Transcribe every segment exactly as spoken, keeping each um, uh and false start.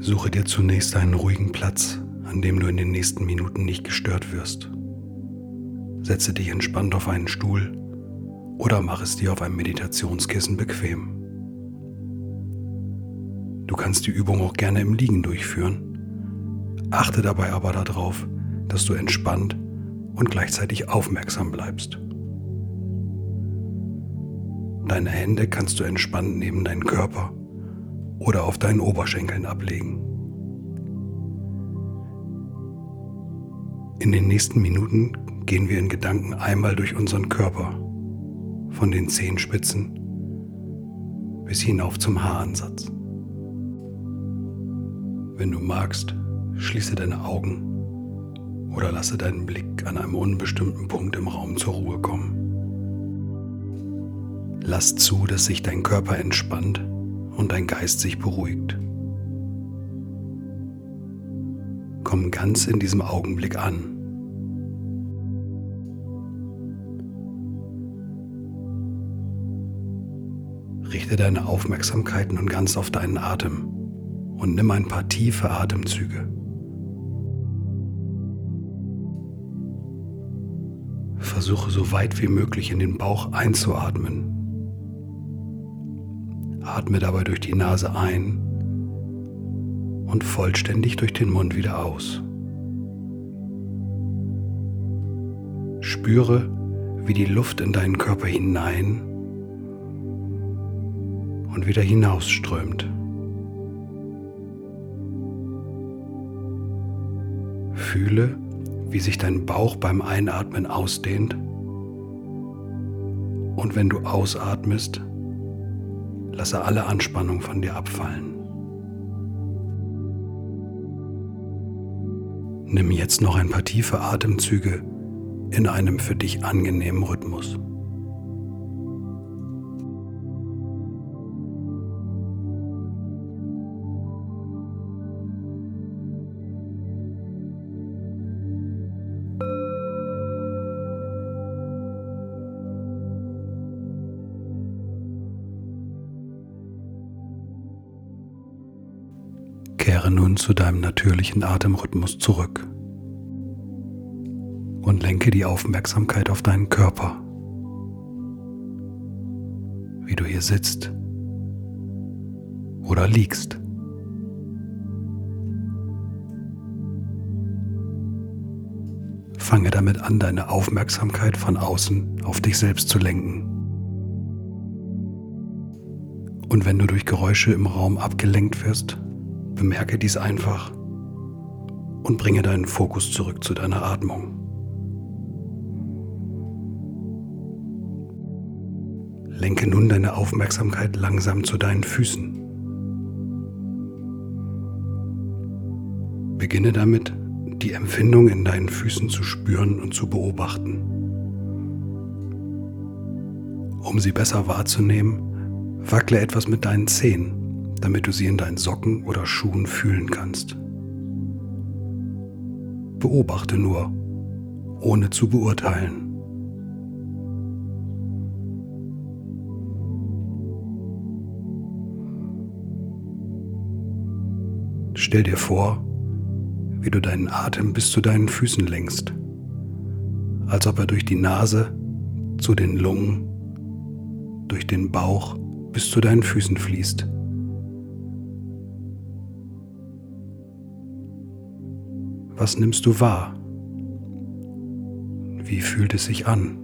Suche dir zunächst einen ruhigen Platz, an dem du in den nächsten Minuten nicht gestört wirst. Setze dich entspannt auf einen Stuhl oder mach es dir auf einem Meditationskissen bequem. Du kannst die Übung auch gerne im Liegen durchführen. Achte dabei aber darauf, dass du entspannt und gleichzeitig aufmerksam bleibst. Deine Hände kannst du entspannt neben deinen Körper oder auf deinen Oberschenkeln ablegen. In den nächsten Minuten gehen wir in Gedanken einmal durch unseren Körper, von den Zehenspitzen bis hinauf zum Haaransatz. Wenn du magst, schließe deine Augen oder lasse deinen Blick an einem unbestimmten Punkt im Raum zur Ruhe kommen. Lass zu, dass sich dein Körper entspannt und dein Geist sich beruhigt. Komm ganz in diesem Augenblick an. Richte deine Aufmerksamkeit nun ganz auf deinen Atem und nimm ein paar tiefe Atemzüge. Versuche so weit wie möglich in den Bauch einzuatmen. Atme dabei durch die Nase ein und vollständig durch den Mund wieder aus. Spüre, wie die Luft in deinen Körper hinein und wieder hinausströmt. Fühle, wie sich dein Bauch beim Einatmen ausdehnt und wenn du ausatmest, lasse alle Anspannung von dir abfallen. Nimm jetzt noch ein paar tiefe Atemzüge in einem für dich angenehmen Rhythmus. Kehre nun zu deinem natürlichen Atemrhythmus zurück und lenke die Aufmerksamkeit auf deinen Körper, wie du hier sitzt oder liegst. Fange damit an, deine Aufmerksamkeit von außen auf dich selbst zu lenken. Und wenn du durch Geräusche im Raum abgelenkt wirst, bemerke dies einfach und bringe deinen Fokus zurück zu deiner Atmung. Lenke nun deine Aufmerksamkeit langsam zu deinen Füßen. Beginne damit, die Empfindung in deinen Füßen zu spüren und zu beobachten. Um sie besser wahrzunehmen, wackle etwas mit deinen Zehen, damit du sie in deinen Socken oder Schuhen fühlen kannst. Beobachte nur, ohne zu beurteilen. Stell dir vor, wie du deinen Atem bis zu deinen Füßen lenkst, als ob er durch die Nase zu den Lungen, durch den Bauch bis zu deinen Füßen fließt. Was nimmst du wahr? Wie fühlt es sich an?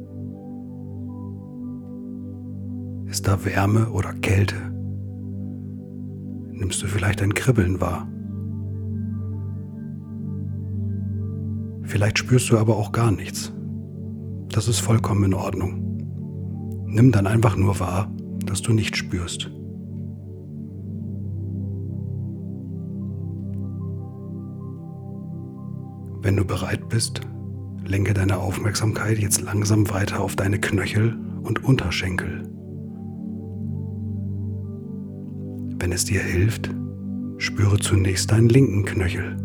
Ist da Wärme oder Kälte? Nimmst du vielleicht ein Kribbeln wahr? Vielleicht spürst du aber auch gar nichts. Das ist vollkommen in Ordnung. Nimm dann einfach nur wahr, dass du nichts spürst. Wenn du bereit bist, lenke deine Aufmerksamkeit jetzt langsam weiter auf deine Knöchel und Unterschenkel. Wenn es dir hilft, spüre zunächst deinen linken Knöchel.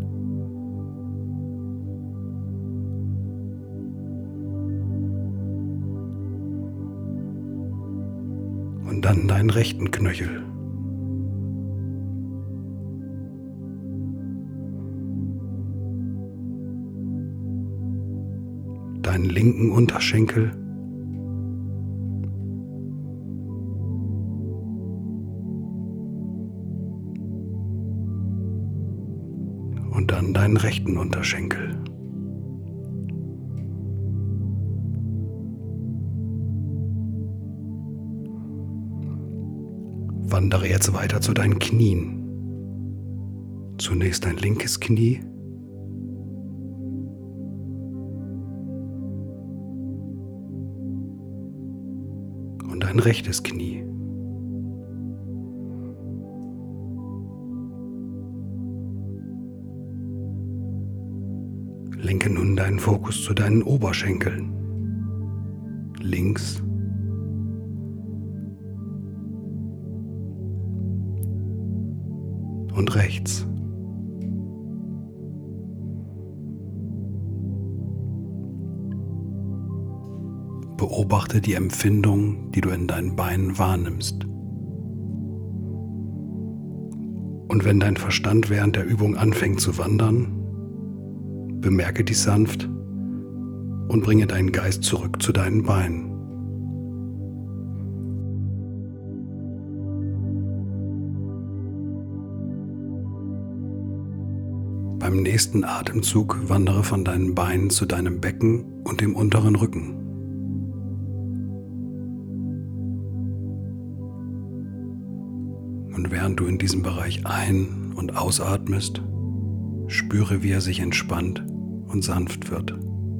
Und dann deinen rechten Knöchel. deinen linken Unterschenkel, und dann deinen rechten Unterschenkel. Wandere jetzt weiter zu deinen Knien. Zunächst dein linkes Knie, und dein rechtes Knie. Lenke nun deinen Fokus zu deinen Oberschenkeln. Links und rechts. Beobachte die Empfindung, die du in deinen Beinen wahrnimmst. Und wenn dein Verstand während der Übung anfängt zu wandern, bemerke dies sanft und bringe deinen Geist zurück zu deinen Beinen. Beim nächsten Atemzug wandere von deinen Beinen zu deinem Becken und dem unteren Rücken. Und während du in diesem Bereich ein- und ausatmest, spüre, wie er sich entspannt und sanft wird.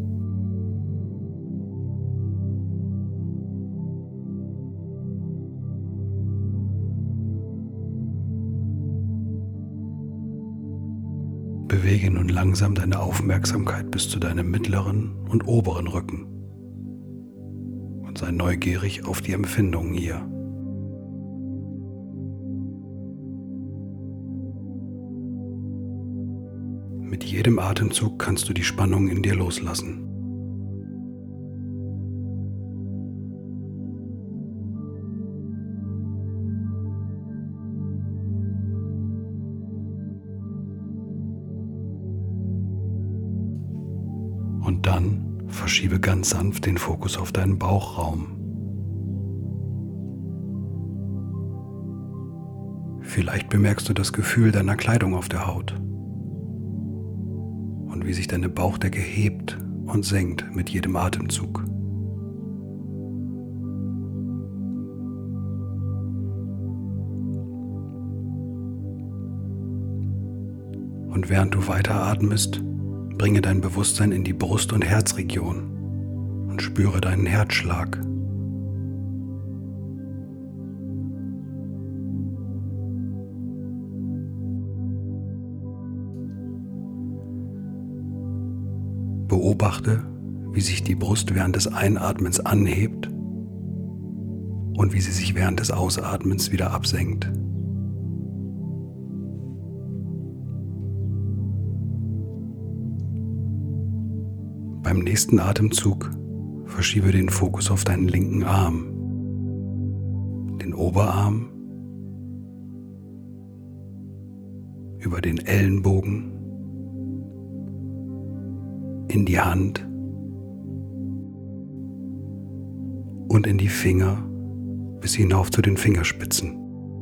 Bewege nun langsam deine Aufmerksamkeit bis zu deinem mittleren und oberen Rücken und sei neugierig auf die Empfindungen hier. Mit jedem Atemzug kannst du die Spannung in dir loslassen. Und dann verschiebe ganz sanft den Fokus auf deinen Bauchraum. Vielleicht bemerkst du das Gefühl deiner Kleidung auf der Haut und wie sich deine Bauchdecke hebt und senkt mit jedem Atemzug. Und während du weiteratmest, bringe dein Bewusstsein in die Brust- und Herzregion und spüre deinen Herzschlag. Beobachte, wie sich die Brust während des Einatmens anhebt und wie sie sich während des Ausatmens wieder absenkt. Beim nächsten Atemzug verschiebe den Fokus auf deinen linken Arm, den Oberarm, über den Ellenbogen, in die Hand und in die Finger bis hinauf zu den Fingerspitzen.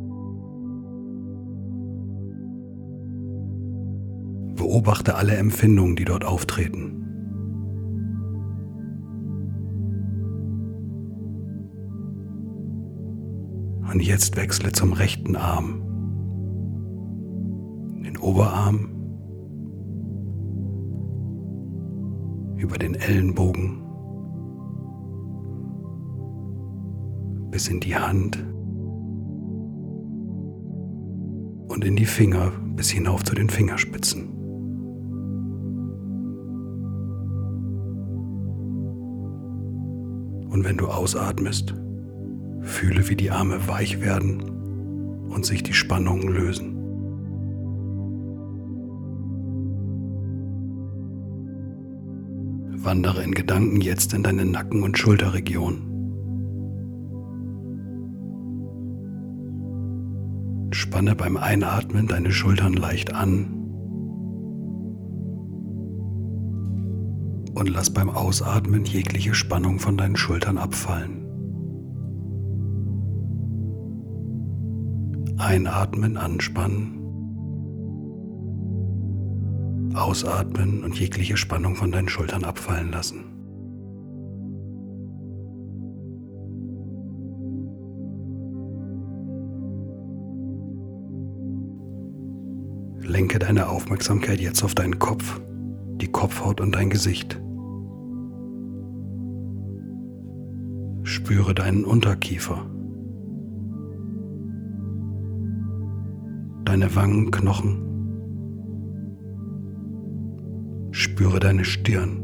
Beobachte alle Empfindungen, die dort auftreten. Und jetzt wechsle zum rechten Arm, den Oberarm, über den Ellenbogen bis in die Hand und in die Finger bis hinauf zu den Fingerspitzen. Und wenn du ausatmest, fühle, wie die Arme weich werden und sich die Spannungen lösen. Wandere in Gedanken jetzt in deine Nacken- und Schulterregion. Spanne beim Einatmen deine Schultern leicht an Und lass beim Ausatmen jegliche Spannung von deinen Schultern abfallen. Einatmen, anspannen. Ausatmen und jegliche Spannung von deinen Schultern abfallen lassen. Lenke deine Aufmerksamkeit jetzt auf deinen Kopf, die Kopfhaut und dein Gesicht. Spüre deinen Unterkiefer, deine Wangenknochen. Spüre deine Stirn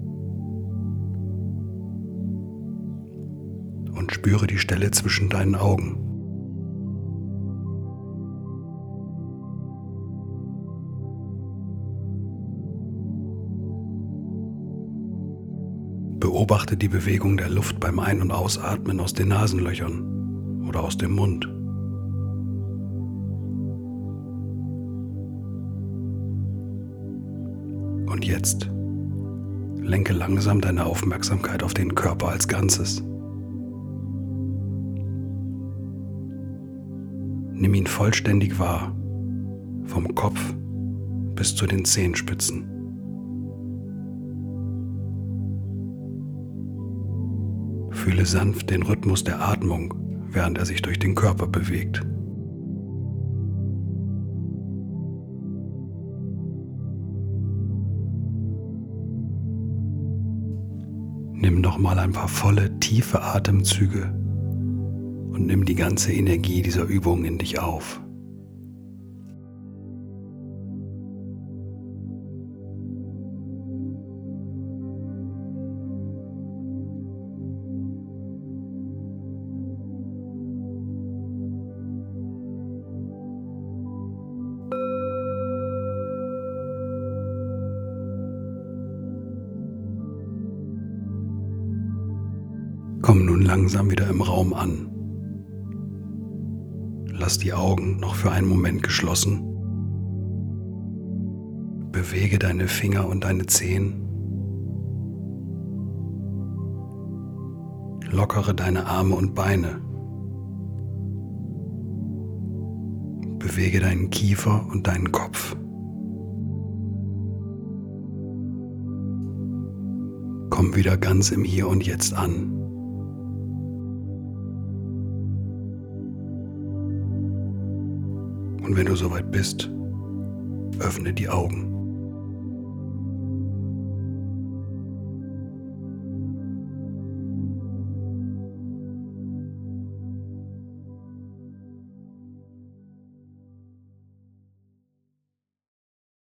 und spüre die Stelle zwischen deinen Augen. Beobachte die Bewegung der Luft beim Ein- und Ausatmen aus den Nasenlöchern oder aus dem Mund. Und jetzt lenke langsam deine Aufmerksamkeit auf den Körper als Ganzes. Nimm ihn vollständig wahr, vom Kopf bis zu den Zehenspitzen. Fühle sanft den Rhythmus der Atmung, während er sich durch den Körper bewegt. Nimm nochmal ein paar volle, tiefe Atemzüge und nimm die ganze Energie dieser Übung in dich auf. Komm nun langsam wieder im Raum an. Lass die Augen noch für einen Moment geschlossen. Bewege deine Finger und deine Zehen. Lockere deine Arme und Beine. Bewege deinen Kiefer und deinen Kopf. Komm wieder ganz im Hier und Jetzt an. Und wenn du soweit bist, öffne die Augen.